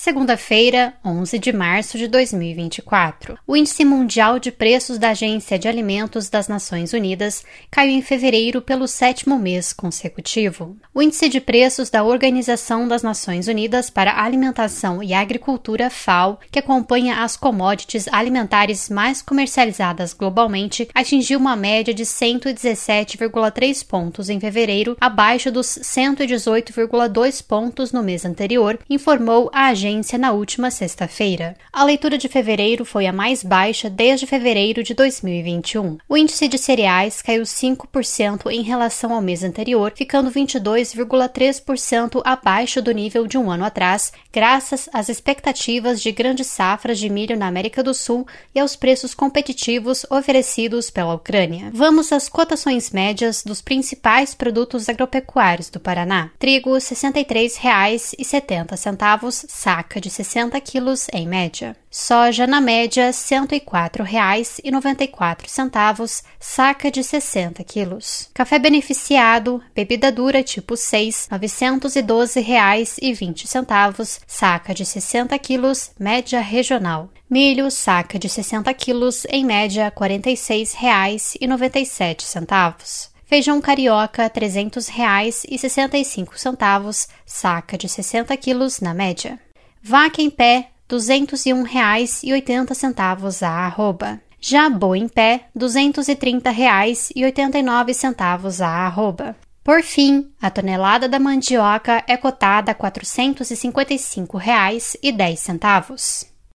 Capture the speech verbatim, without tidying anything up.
Segunda-feira, onze de março de dois mil e vinte e quatro. O Índice Mundial de Preços da Agência de Alimentos das Nações Unidas caiu em fevereiro pelo sétimo mês consecutivo. O Índice de Preços da Organização das Nações Unidas para a Alimentação e Agricultura, FAO, que acompanha as commodities alimentares mais comercializadas globalmente, atingiu uma média de cento e dezessete vírgula três pontos em fevereiro, abaixo dos cento e dezoito vírgula dois pontos no mês anterior, informou a agência na última sexta-feira. A leitura de fevereiro foi a mais baixa desde fevereiro de dois mil e vinte e um. O índice de cereais caiu cinco por cento em relação ao mês anterior, ficando vinte e dois vírgula três por cento abaixo do nível de um ano atrás, graças às expectativas de grandes safras de milho na América do Sul e aos preços competitivos oferecidos pela Ucrânia. Vamos às cotações médias dos principais produtos agropecuários do Paraná. Trigo, sessenta e três reais e setenta centavos, saca de sessenta quilos em média. Soja, na média, cento e quatro reais e noventa e quatro centavos, saca de sessenta quilos. Café beneficiado, bebida dura tipo seis, novecentos e doze reais e vinte centavos, saca de sessenta quilos, média regional. Milho, saca de sessenta quilos, em média, quarenta e seis reais e noventa e sete centavos. Feijão carioca, trezentos reais e sessenta e cinco centavos, saca de sessenta quilos na média. Vaca em pé, duzentos e um reais e oitenta centavos a arroba. Já boi em pé, duzentos e trinta reais e oitenta e nove centavos a arroba. Por fim, a tonelada da mandioca é cotada a quatrocentos e cinquenta e cinco reais e dez centavos.